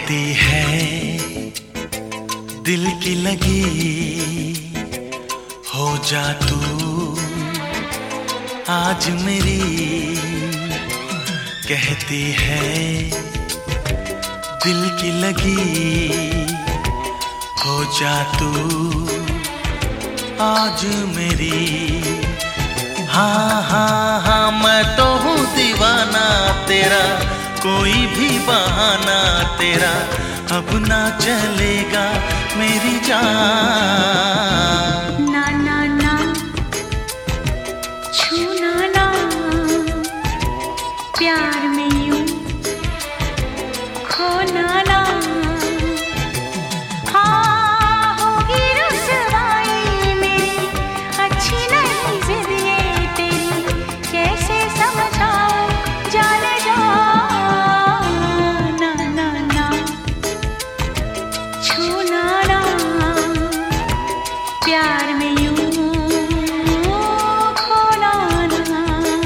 कहती है दिल की लगी, हो जा तू आज मेरी। कहती है दिल की लगी, हो जा तू आज मेरी। हाँ हाँ हाँ मैं तो हूँ दीवाना तेरा, कोई भी बहाना तेरा अब ना चलेगा मेरी जान। ना ना ना छूना ना, प्यार में यूं खोना ना। हाँ होगी रुसवाई मेरी, अच्छी नहीं जिद ये तेरी, कैसे समझाऊं जाने जा। ना ना ना छूना ना, प्यार में यूं खोना ना।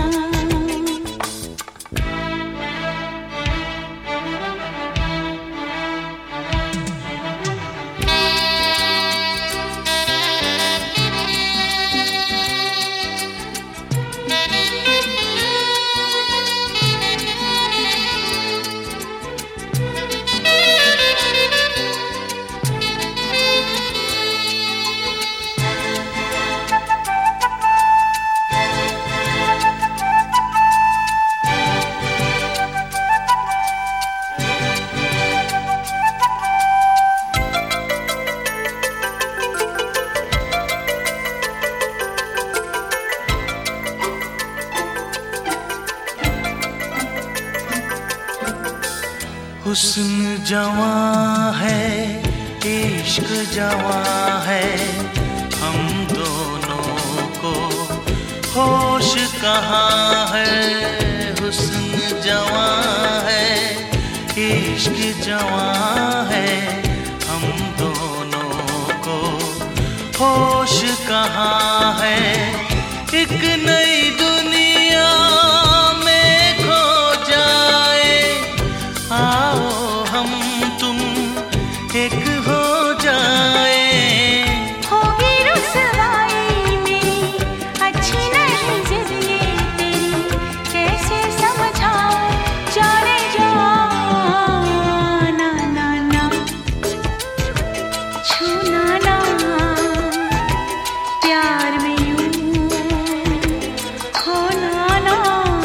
हुस्न जवां है, इश्क जवां है, हम दोनों को होश कहाँ है। हुस्न जवां है, इश्क जवां है, हम दोनों को होश कहाँ है। एक नई दुनिया में खो जाए, आओ हम तुम एक हो जाए। होगी रुसवाई मेरी, अच्छी नहीं जिद ये तेरी, कैसे समझाऊं जाने जा। ना ना ना छूना ना, प्यार में यूं खोना ना।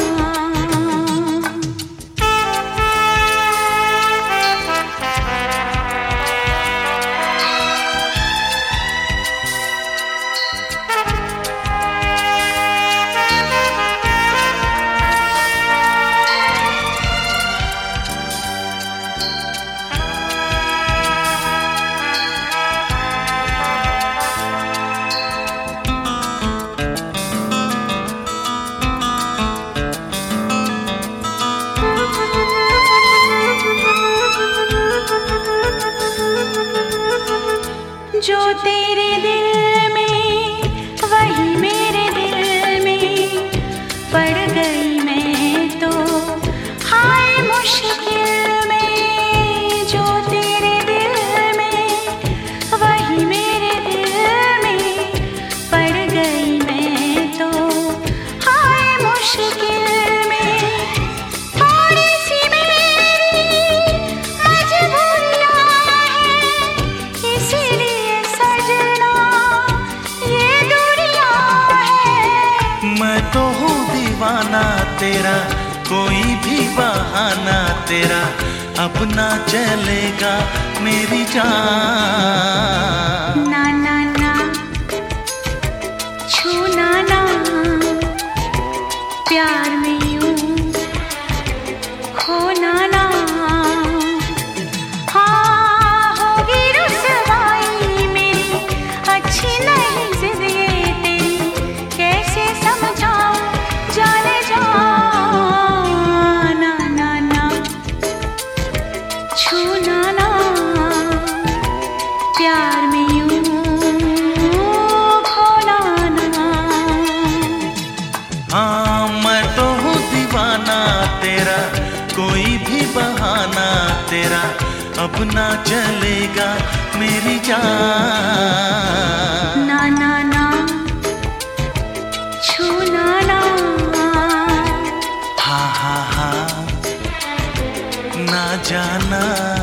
जो तेरे दिल में वही मेरे दिल में, पड़ गई मैं तो हाय मुश्किल में। जो तेरे दिल में वही मेरे दिल में, पड़ गई मैं तो हाय मुश्किल में। थोड़ी सी मेरी मजबूरियां हैं, इसीलिए सजना ये दूरियां हैं। मैं तो हूँ दीवाना तेरा, कोई भी बहाना तेरा अब ना चलेगा मेरी जान। ना ना ना छूना ना, प्यार में यूं खोना ना। हाँ होगी रुसवाई मेरी, अच्छी नहीं जिद ये तेरी, कैसे समझाऊं जाने जा। ना ना ना छूना ना, प्यार में यूं खोना ना। हाँ मैं तो हूँ दीवाना तेरा, कोई भी बहाना तेरा अब ना चलेगा मेरी जान। ना ना ना छूना ना, हाँ हाँ हाँ ना जाना।